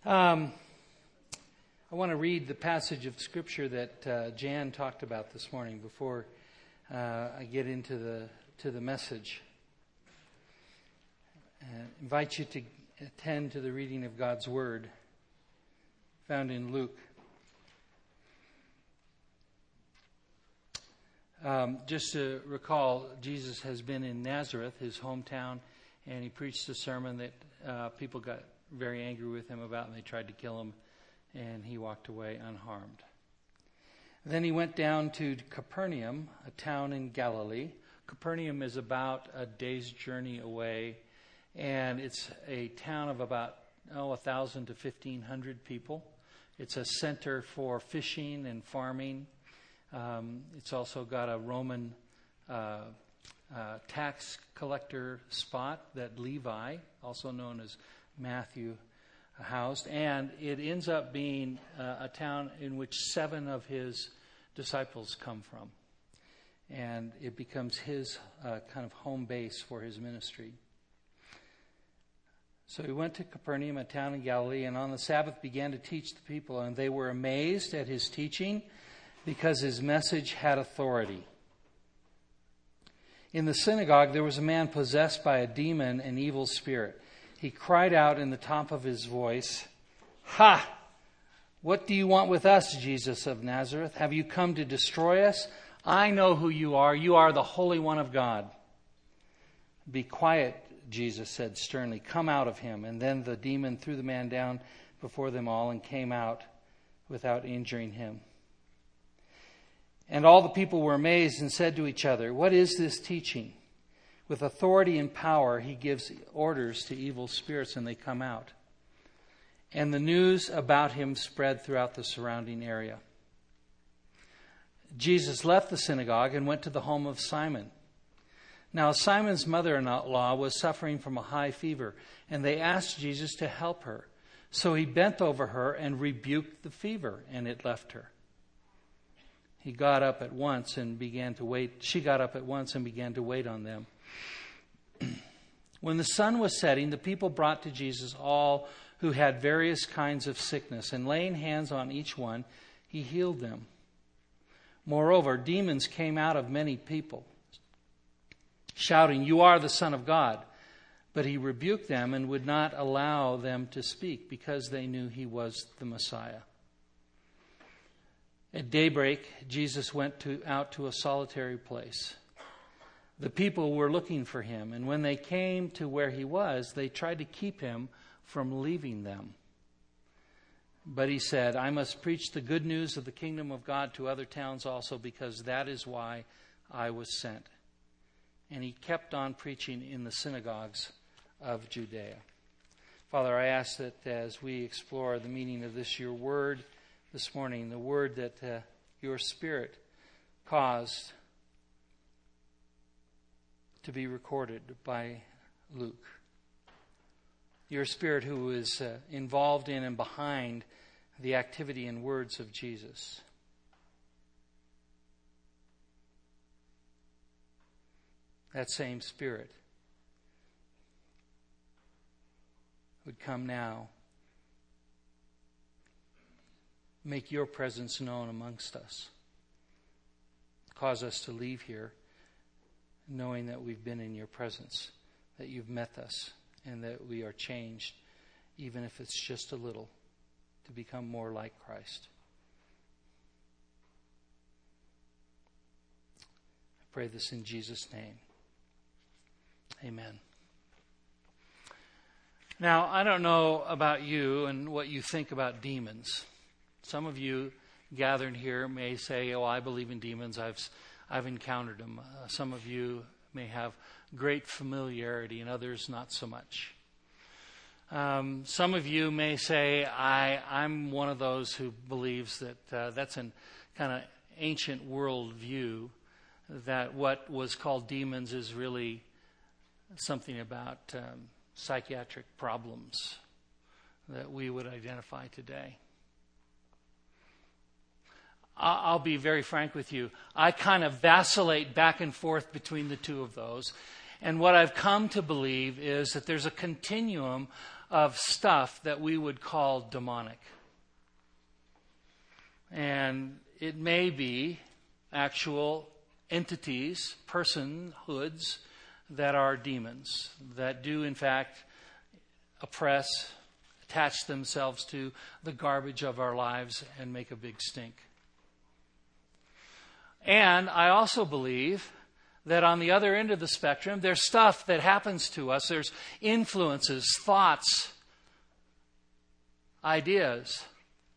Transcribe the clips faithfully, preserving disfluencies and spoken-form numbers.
Um, I want to read the passage of Scripture that uh, Jan talked about this morning before uh, I get into the to the message. I invite you to attend to the reading of God's Word found in Luke. Um, just to recall, Jesus has been in Nazareth, his hometown, and he preached a sermon that uh, people got very angry with him about, and they tried to kill him, and he walked away unharmed. Then he went down to Capernaum, a town in Galilee. Capernaum is about a day's journey away, and it's a town of about, oh, one thousand to fifteen hundred people. It's a center for fishing and farming. Um, it's also got a Roman uh, uh, tax collector spot that Levi, also known as Matthew, housed. And it ends up being uh, a town in which seven of his disciples come from. And it becomes his uh, kind of home base for his ministry. So he went to Capernaum, a town in Galilee, and on the Sabbath began to teach the people. And they were amazed at his teaching because his message had authority. In the synagogue, there was a man possessed by a demon and evil spirit. He cried out in the top of his voice, "Ha! What do you want with us, Jesus of Nazareth? Have you come to destroy us? I know who you are. You are the Holy One of God." "Be quiet," Jesus said sternly. "Come out of him." And then the demon threw the man down before them all and came out without injuring him. And all the people were amazed and said to each other, "What is this teaching? With authority and power, he gives orders to evil spirits, and they come out." And the news about him spread throughout the surrounding area. Jesus left the synagogue and went to the home of Simon. Now Simon's mother-in-law was suffering from a high fever, and they asked Jesus to help her. So he bent over her and rebuked the fever, and it left her. He got up at once and began to wait. She got up at once and began to wait on them. When the sun was setting, the people brought to Jesus all who had various kinds of sickness, and laying hands on each one, he healed them. Moreover, demons came out of many people, shouting, "You are the Son of God." But he rebuked them and would not allow them to speak, because they knew he was the Messiah. At daybreak, Jesus went to, out to a solitary place. The people were looking for him, and when they came to where he was, they tried to keep him from leaving them. But he said, "I must preach the good news of the kingdom of God to other towns also, because that is why I was sent." And he kept on preaching in the synagogues of Judea. Father, I ask that as we explore the meaning of this, your word this morning, the word that uh, your Spirit caused to be recorded by Luke. Your Spirit who is uh, involved in and behind the activity and words of Jesus. That same Spirit would come now, make your presence known amongst us, cause us to leave here knowing that we've been in your presence, that you've met us, and that we are changed, even if it's just a little, to become more like Christ. I pray this in Jesus' name. Amen. Now, I don't know about you and what you think about demons. Some of you gathered here may say, "Oh, I believe in demons. I've I've encountered them." Uh, some of you may have great familiarity, and others not so much. Um, some of you may say, I, I'm one of those who believes that uh, that's a kind of ancient world view, that what was called demons is really something about um, psychiatric problems that we would identify today. I'll be very frank with you. I kind of vacillate back and forth between the two of those. And what I've come to believe is that there's a continuum of stuff that we would call demonic. And it may be actual entities, personhoods, that are demons, that do in fact oppress, attach themselves to the garbage of our lives and make a big stink. And I also believe that on the other end of the spectrum, there's stuff that happens to us. There's influences, thoughts, ideas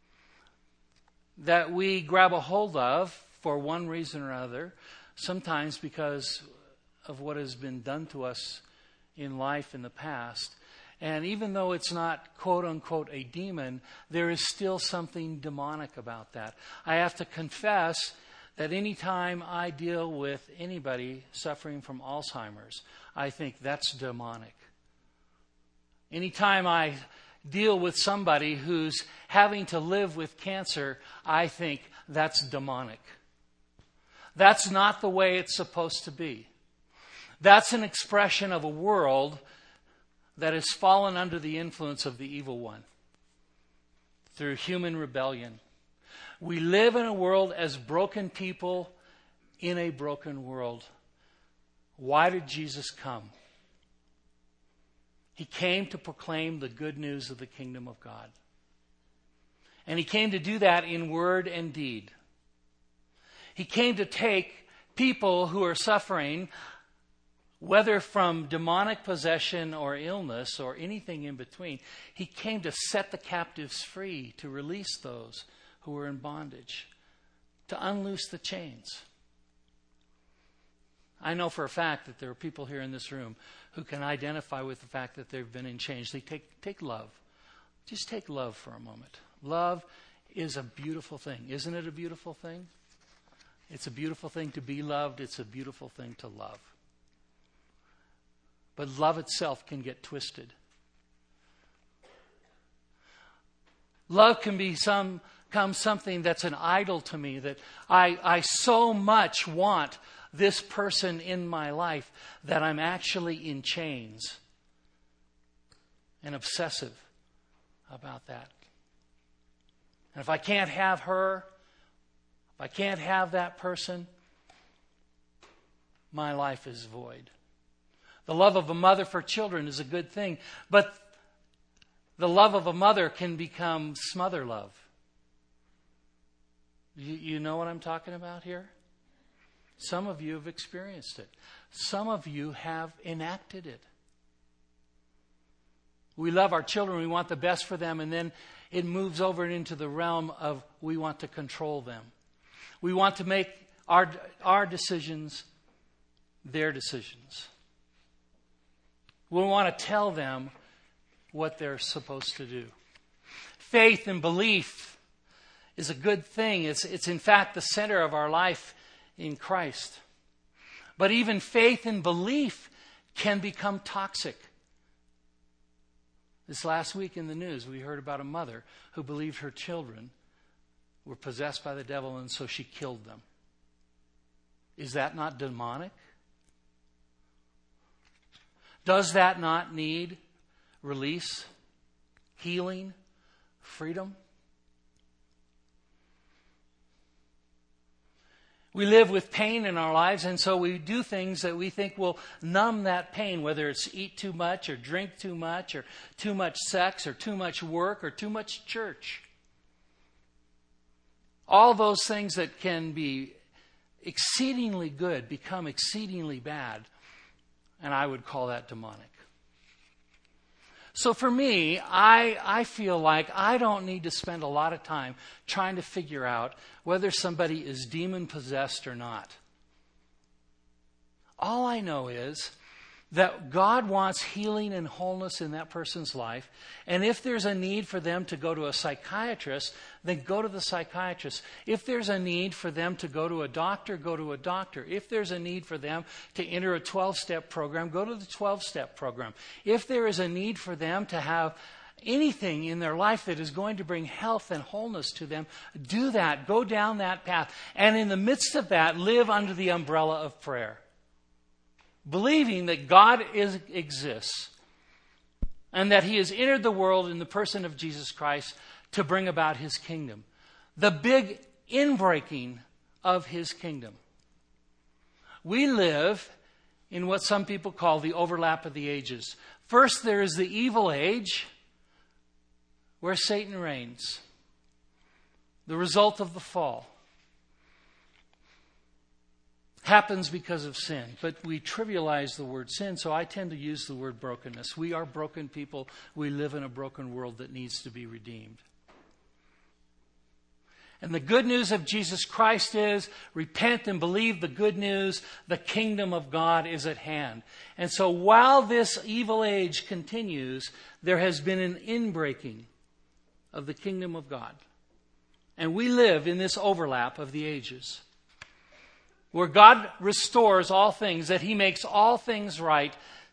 that we grab a hold of for one reason or other, sometimes because of what has been done to us in life in the past. And even though it's not, quote unquote, a demon, there is still something demonic about that. I have to confess that anytime I deal with anybody suffering from Alzheimer's, I think that's demonic. Anytime I deal with somebody who's having to live with cancer, I think that's demonic. That's not the way it's supposed to be. That's an expression of a world that has fallen under the influence of the evil one through human rebellion. We live in a world as broken people in a broken world. Why did Jesus come? He came to proclaim the good news of the kingdom of God. And he came to do that in word and deed. He came to take people who are suffering, whether from demonic possession or illness or anything in between. He came to set the captives free, to release those who were in bondage, to unloose the chains. I know for a fact that there are people here in this room who can identify with the fact that they've been in chains. They take, take love. Just take love for a moment. Love is a beautiful thing. Isn't it a beautiful thing? It's a beautiful thing to be loved. It's a beautiful thing to love. But love itself can get twisted. Love can be some, become something that's an idol to me, that I, I so much want this person in my life that I'm actually in chains and obsessive about that. And if I can't have her, if I can't have that person, my life is void. The love of a mother for children is a good thing, but the love of a mother can become smother love. You, you know what I'm talking about here? Some of you have experienced it. Some of you have enacted it. We love our children, we want the best for them, and then it moves over into the realm of we want to control them. We want to make our, our decisions their decisions. We want to tell them what they're supposed to do. Faith and belief is a good thing. It's, it's in fact the center of our life in Christ. But even faith and belief can become toxic. This last week in the news, we heard about a mother who believed her children were possessed by the devil, and so she killed them. Is that not demonic? Does that not need release, healing, freedom? We live with pain in our lives, and so we do things that we think will numb that pain, whether it's eat too much or drink too much or too much sex or too much work or too much church. All those things that can be exceedingly good become exceedingly bad, and I would call that demonic. So for me, I, I feel like I don't need to spend a lot of time trying to figure out whether somebody is demon-possessed or not. All I know is that God wants healing and wholeness in that person's life. And if there's a need for them to go to a psychiatrist, then go to the psychiatrist. If there's a need for them to go to a doctor, go to a doctor. If there's a need for them to enter a twelve-step program, go to the twelve-step program. If there is a need for them to have anything in their life that is going to bring health and wholeness to them, do that. Go down that path. And in the midst of that, live under the umbrella of prayer, believing that God is, exists and that he has entered the world in the person of Jesus Christ to bring about his kingdom. The big inbreaking of his kingdom. We live in what some people call the overlap of the ages. First, there is the evil age where Satan reigns. The result of the fall happens because of sin. But we trivialize the word sin, so I tend to use the word brokenness. We are broken people. We live in a broken world that needs to be redeemed. And the good news of Jesus Christ is, repent and believe the good news. The kingdom of God is at hand. And so while this evil age continues, there has been an inbreaking of the kingdom of God. And we live in this overlap of the ages, where God restores all things, that he makes all things right,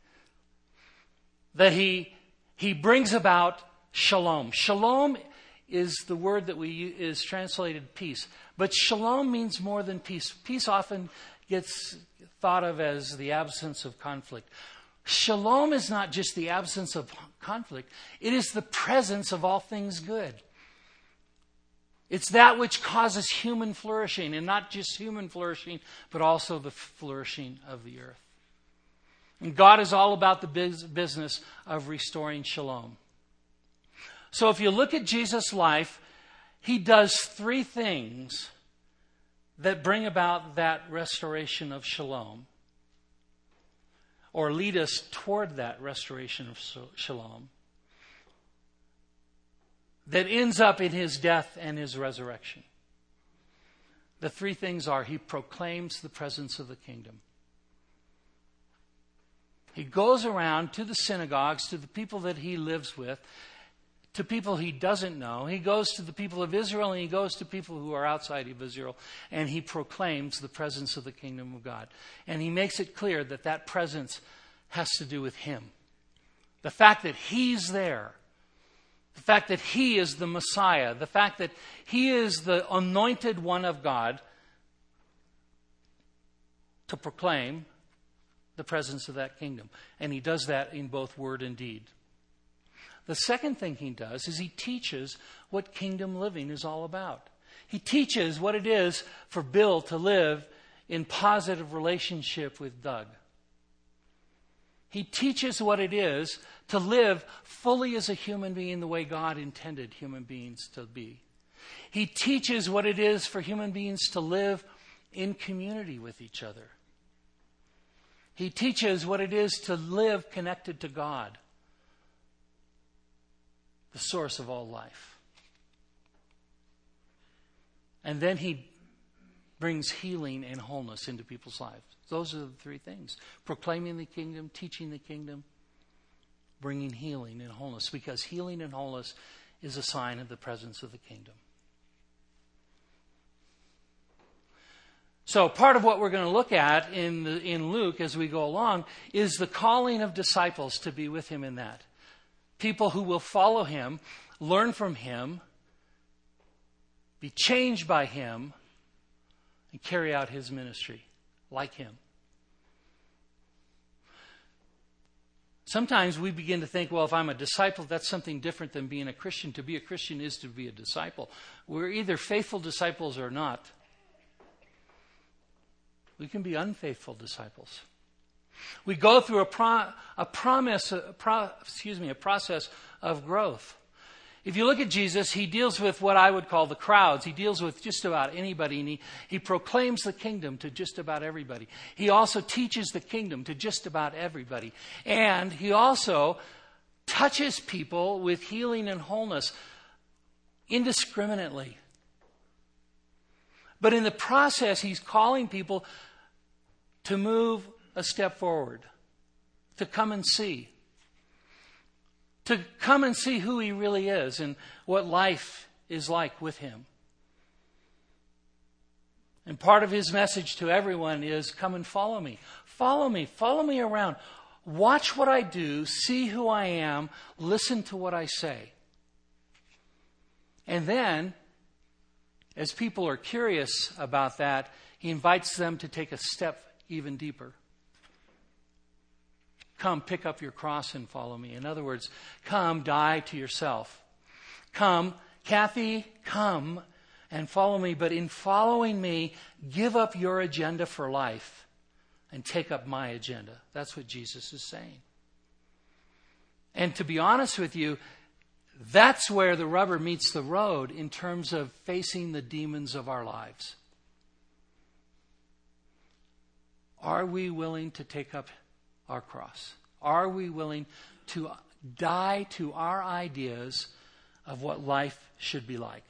that he, he brings about shalom. Shalom is the word that we is translated peace. But shalom means more than peace. Peace often gets thought of as the absence of conflict. Shalom is not just the absence of conflict. It is the presence of all things good. It's that which causes human flourishing, and not just human flourishing, but also the flourishing of the earth. And God is all about the business of restoring shalom. So if you look at Jesus' life, he does three things that bring about that restoration of shalom, or lead us toward that restoration of shalom, that ends up in his death and his resurrection. The three things are: he proclaims the presence of the kingdom. He goes around to the synagogues, to the people that he lives with, to people he doesn't know. He goes to the people of Israel, and he goes to people who are outside of Israel, and he proclaims the presence of the kingdom of God. And he makes it clear that that presence has to do with him. The fact that he's there, the fact that he is the Messiah, the fact that he is the anointed one of God to proclaim the presence of that kingdom. And he does that in both word and deed. The second thing he does is he teaches what kingdom living is all about. He teaches what it is for Bill to live in positive relationship with Doug. He teaches what it is to live fully as a human being the way God intended human beings to be. He teaches what it is for human beings to live in community with each other. He teaches what it is to live connected to God, the source of all life. And then he brings healing and wholeness into people's lives. Those are the three things: proclaiming the kingdom, teaching the kingdom, bringing healing and wholeness, because healing and wholeness is a sign of the presence of the kingdom. So part of what we're going to look at in the, in Luke as we go along is the calling of disciples to be with him in that. People who will follow him, learn from him, be changed by him, and carry out his ministry like him. Sometimes we begin to think, well, if I'm a disciple, that's something different than being a Christian. To be a Christian is to be a disciple. We're either faithful disciples or not. We can be unfaithful disciples. We go through a, pro, a promise, a pro, excuse me, a process of growth. If you look at Jesus, he deals with what I would call the crowds. He deals with just about anybody, and he, he proclaims the kingdom to just about everybody. He also teaches the kingdom to just about everybody. And he also touches people with healing and wholeness indiscriminately. But in the process, he's calling people to move a step forward, to come and see. To come and see who he really is and what life is like with him. And part of his message to everyone is, come and follow me. Follow me. Follow me around. Watch what I do. See who I am. Listen to what I say. And then, as people are curious about that, he invites them to take a step even deeper. come pick up your cross and follow me. In other words, come die to yourself. Come, Kathy, come and follow me. But in following me, give up your agenda for life and take up my agenda. That's what Jesus is saying. And to be honest with you, that's where the rubber meets the road in terms of facing the demons of our lives. Are we willing to take up our cross? Are we willing to die to our ideas of what life should be like?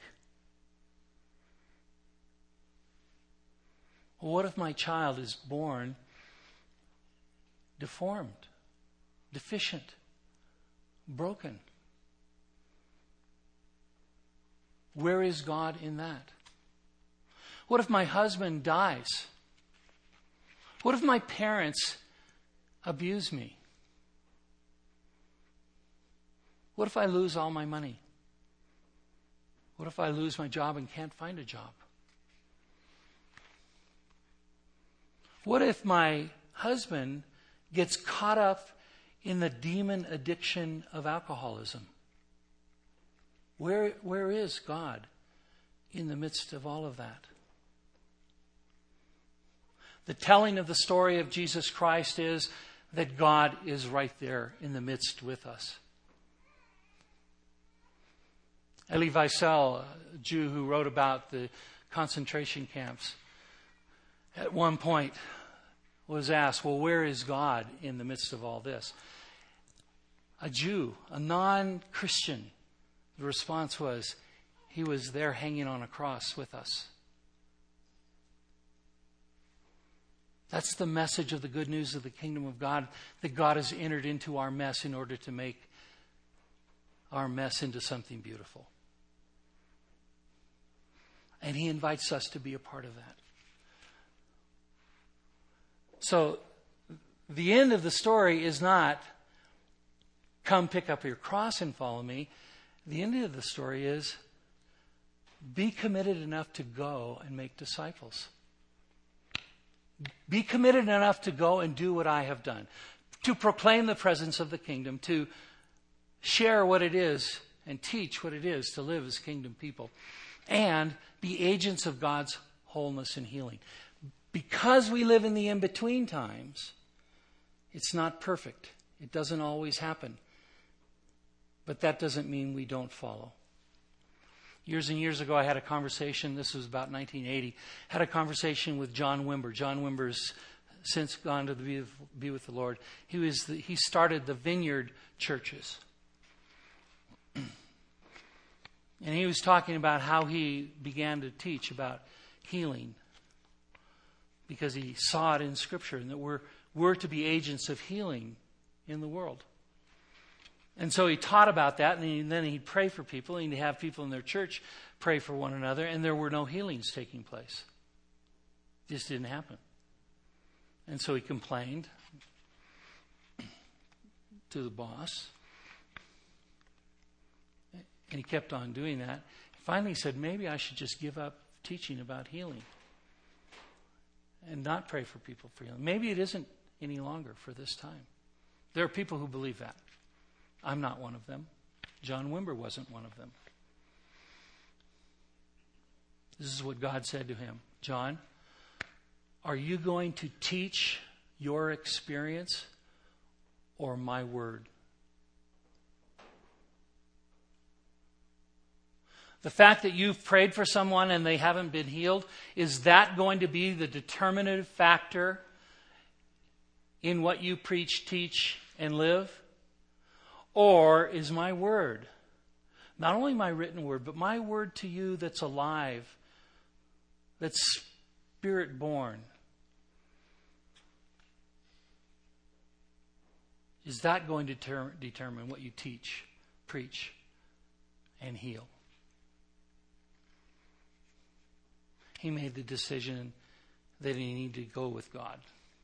Well, what if my child is born deformed, deficient, broken? Where is God in that? What if my husband dies? What if my parents abuse me? What if I lose all my money? What if I lose my job and can't find a job? What if my husband gets caught up in the demon addiction of alcoholism? Where, where is God in the midst of all of that? The telling of the story of Jesus Christ is that God is right there in the midst with us. Elie Wiesel, a Jew who wrote about the concentration camps, at one point was asked, well, where is God in the midst of all this? A Jew, a non-Christian, the response was, he was there hanging on a cross with us. That's the message of the good news of the kingdom of God, that God has entered into our mess in order to make our mess into something beautiful. And he invites us to be a part of that. So the end of the story is not, come pick up your cross and follow me. The end of the story is, be committed enough to go and make disciples. Be committed enough to go and do what I have done. To proclaim the presence of the kingdom. To share what it is and teach what it is to live as kingdom people. And be agents of God's wholeness and healing. Because we live in the in-between times, it's not perfect. It doesn't always happen. But that doesn't mean we don't follow. Years and years ago, I had a conversation, this was about nineteen eighty, had a conversation with John Wimber. John Wimber's since gone to be, be with the Lord. He was the, he started the Vineyard churches. And he was talking about how he began to teach about healing. Because he saw it in Scripture, and that we're, we're to be agents of healing in the world. And so he taught about that, and, he, and then he'd pray for people, and he'd have people in their church pray for one another, and there were no healings taking place. It just didn't happen. And so he complained to the boss, and he kept on doing that. Finally he said, maybe I should just give up teaching about healing and not pray for people for healing. Maybe it isn't any longer for this time. There are people who believe that. I'm not one of them. John Wimber wasn't one of them. This is what God said to him. John, are you going to teach your experience or my word? The fact that you've prayed for someone and they haven't been healed, is that going to be the determinative factor in what you preach, teach, and live? Or is my word, not only my written word, but my word to you that's alive, that's spirit-born, is that going to ter- determine what you teach, preach, and heal? He made the decision that he needed to go with God.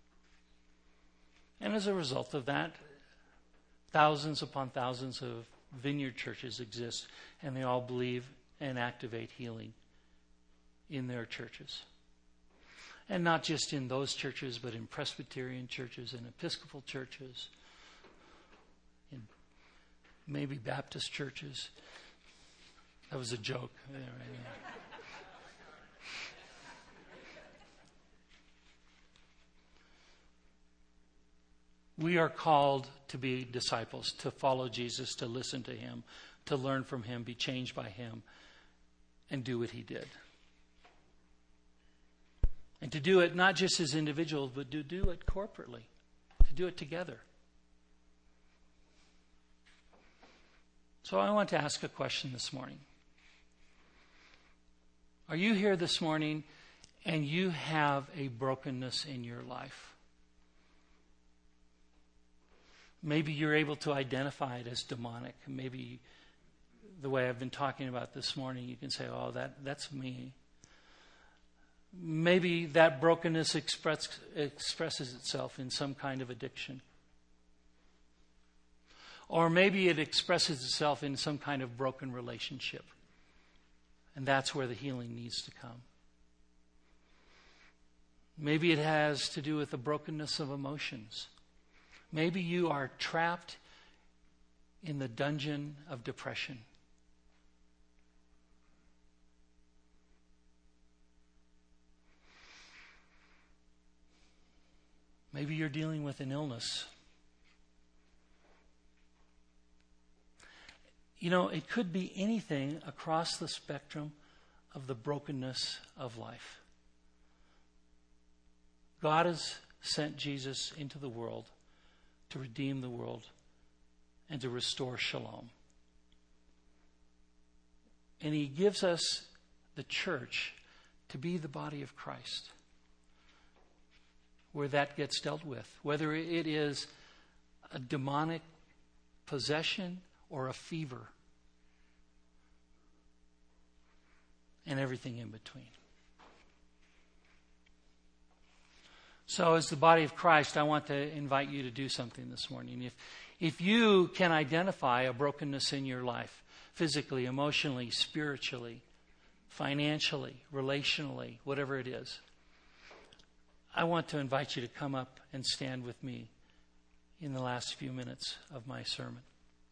And as a result of that, thousands upon thousands of vineyard churches exist, and they all believe and activate healing in their churches. And not just in those churches, but in Presbyterian churches and Episcopal churches maybe Baptist churches. That was a joke. Yeah, right, yeah. We are called to be disciples, to follow Jesus, to listen to him, to learn from him, be changed by him, and do what he did. And to do it not just as individuals, but to do it corporately, to do it together. So I want to ask a question this morning. Are you here this morning and you have a brokenness in your life? Maybe you're able to identify it as demonic. Maybe the way I've been talking about this morning, you can say, oh, that, that's me. Maybe that brokenness express, expresses itself in some kind of addiction. Or maybe it expresses itself in some kind of broken relationship. And that's where the healing needs to come. Maybe it has to do with the brokenness of emotions. Maybe you are trapped in the dungeon of depression. Maybe you're dealing with an illness. You know, it could be anything across the spectrum of the brokenness of life. God has sent Jesus into the world to redeem the world and to restore shalom. And he gives us the church to be the body of Christ, where that gets dealt with, whether it is a demonic possession or a fever, and everything in between. So as the body of Christ, I want to invite you to do something this morning. If, if you can identify a brokenness in your life, physically, emotionally, spiritually, financially, relationally, whatever it is, I want to invite you to come up and stand with me in the last few minutes of my sermon.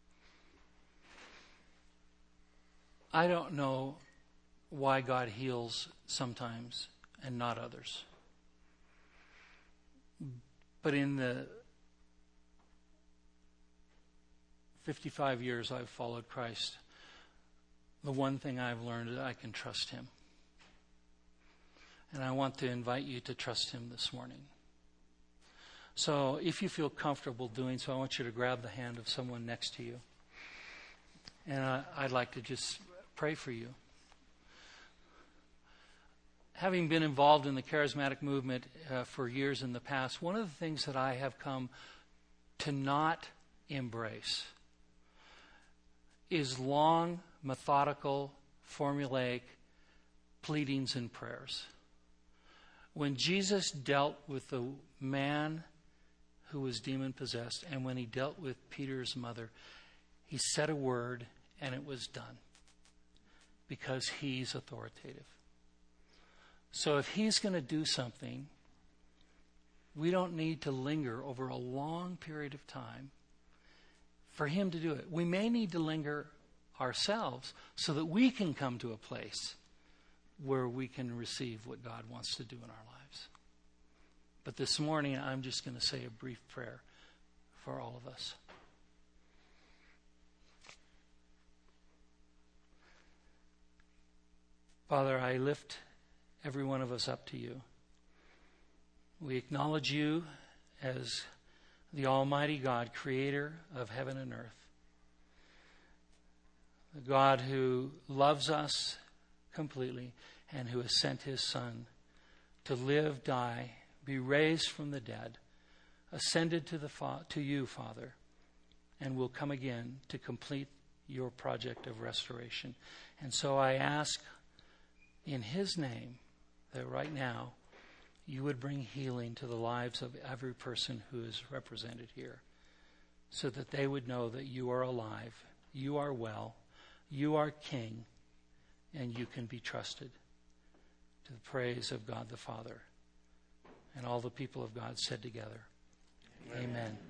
I don't know why God heals sometimes and not others. But in the fifty-five years I've followed Christ, the one thing I've learned is I can trust him. And I want to invite you to trust him this morning. So if you feel comfortable doing so, I want you to grab the hand of someone next to you. And I, I'd like to just pray for you. Having been involved in the charismatic movement uh, for years in the past, one of the things that I have come to not embrace is long, methodical, formulaic pleadings and prayers. When Jesus dealt with the man who was demon-possessed, and when he dealt with Peter's mother, he said a word and it was done, because he's authoritative. So if he's going to do something, we don't need to linger over a long period of time for him to do it. We may need to linger ourselves so that we can come to a place where we can receive what God wants to do in our lives. But this morning, I'm just going to say a brief prayer for all of us. Father, I lift every one of us up to you. We acknowledge you as the Almighty God, creator of heaven and earth. The God who loves us completely and who has sent his Son to live, die, be raised from the dead, ascended to the fa- to you, Father, and will come again to complete your project of restoration. And so I ask in his name that right now you would bring healing to the lives of every person who is represented here, so that they would know that you are alive, you are well, you are King, and you can be trusted. To the praise of God the Father. And all the people of God said together, Amen. Amen.